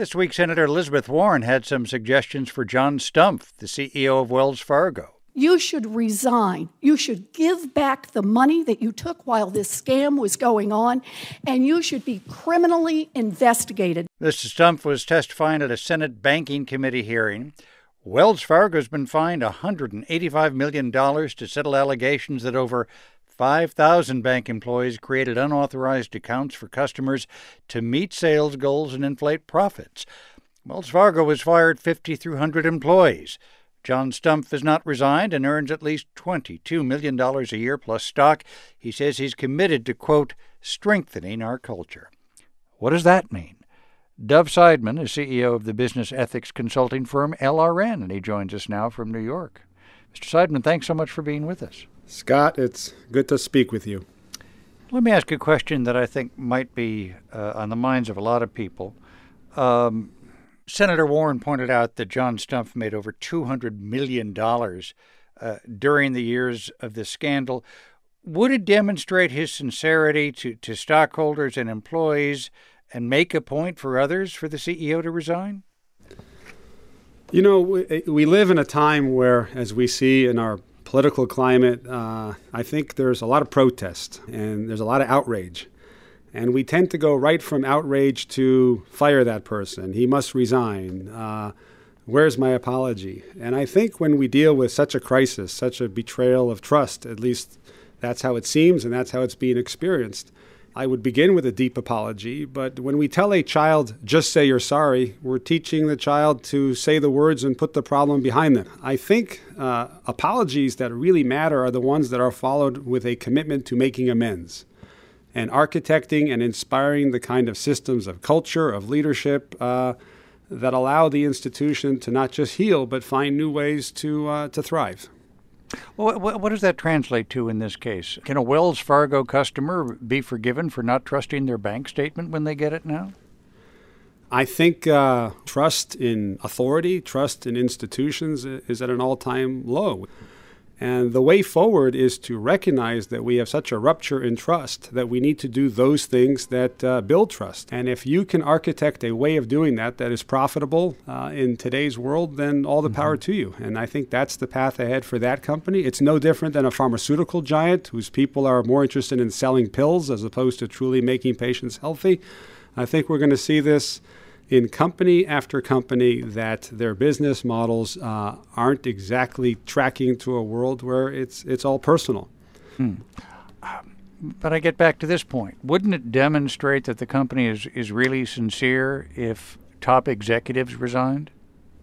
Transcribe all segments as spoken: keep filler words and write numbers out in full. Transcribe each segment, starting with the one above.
This week, Senator Elizabeth Warren had some suggestions for John Stumpf, the C E O of Wells Fargo. You should resign. You should give back the money that you took while this scam was going on, and you should be criminally investigated. Mister Stumpf was testifying at a Senate Banking Committee hearing. Wells Fargo has been fined one hundred eighty-five million dollars to settle allegations that over five thousand bank employees created unauthorized accounts for customers to meet sales goals and inflate profits. Wells Fargo has fired five thousand three hundred employees. John Stumpf has not resigned and earns at least twenty-two million dollars a year plus stock. He says he's committed to, quote, strengthening our culture. What does that mean? Dov Seidman is C E O of the business ethics consulting firm L R N, and he joins us now from New York. Mister Seidman, thanks so much for being with us. Scott, it's good to speak with you. Let me ask a question that I think might be uh, on the minds of a lot of people. Um, Senator Warren pointed out that John Stumpf made over two hundred million dollars uh, during the years of this scandal. Would it demonstrate his sincerity to, to stockholders and employees and make a point for others for the C E O to resign? You know, we, we live in a time where, as we see in our political climate, uh, I think there's a lot of protest and there's a lot of outrage. And we tend to go right from outrage to fire that person. He must resign. Uh, where's my apology? And I think when we deal with such a crisis, such a betrayal of trust, at least that's how it seems and that's how it's being experienced, I would begin with a deep apology. But when we tell a child, just say you're sorry, we're teaching the child to say the words and put the problem behind them. I think uh, apologies that really matter are the ones that are followed with a commitment to making amends and architecting and inspiring the kind of systems of culture, of leadership uh, that allow the institution to not just heal, but find new ways to uh, to thrive. Well, what, what does that translate to in this case? Can a Wells Fargo customer be forgiven for not trusting their bank statement when they get it now? I think uh, trust in authority, trust in institutions is at an all-time low. And the way forward is to recognize that we have such a rupture in trust that we need to do those things that uh, build trust. And if you can architect a way of doing that that is profitable uh, in today's world, then all the mm-hmm. power to you. And I think that's the path ahead for that company. It's no different than a pharmaceutical giant whose people are more interested in selling pills as opposed to truly making patients healthy. I think we're going to see this in company after company, that their business models uh, aren't exactly tracking to a world where it's it's all personal. Hmm. Um, but I get back to this point. Wouldn't it demonstrate that the company is, is really sincere if top executives resigned?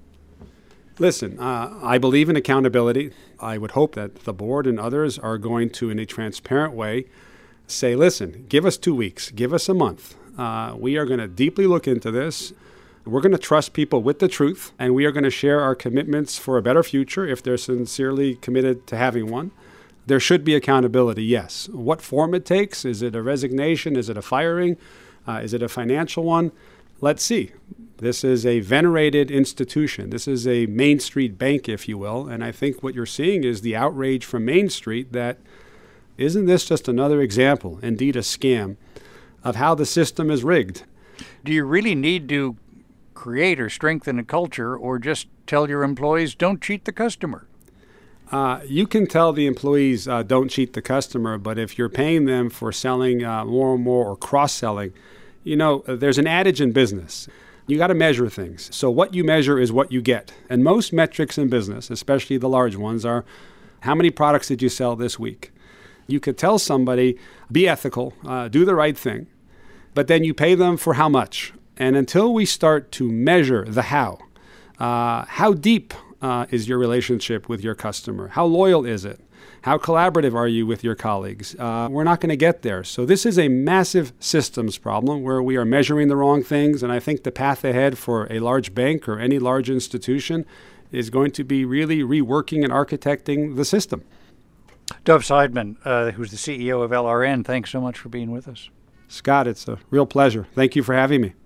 Listen, uh, I believe in accountability. I would hope that the board and others are going to, in a transparent way, say, listen, give us two weeks, give us a month. Uh, we are going to deeply look into this. We're going to trust people with the truth, and we are going to share our commitments for a better future if they're sincerely committed to having one. There should be accountability, yes. What form it takes, is it a resignation, is it a firing, uh, is it a financial one? Let's see. This is a venerated institution. This is a Main Street bank, if you will, and I think what you're seeing is the outrage from Main Street that isn't this just another example, indeed a scam, of how the system is rigged. Do you really need to create or strengthen a culture, or just tell your employees, don't cheat the customer? Uh, you can tell the employees, uh, don't cheat the customer, but if you're paying them for selling uh, more and more or cross-selling, you know, there's an adage in business. You got to measure things. So what you measure is what you get. And most metrics in business, especially the large ones, are how many products did you sell this week? You could tell somebody, be ethical, uh, do the right thing, but then you pay them for how much. And until we start to measure the how, uh, how deep uh, is your relationship with your customer? How loyal is it? How collaborative are you with your colleagues? Uh, we're not going to get there. So this is a massive systems problem where we are measuring the wrong things. And I think the path ahead for a large bank or any large institution is going to be really reworking and architecting the system. Dov Seidman, uh, who's the C E O of L R N, thanks so much for being with us. Scott, it's a real pleasure. Thank you for having me.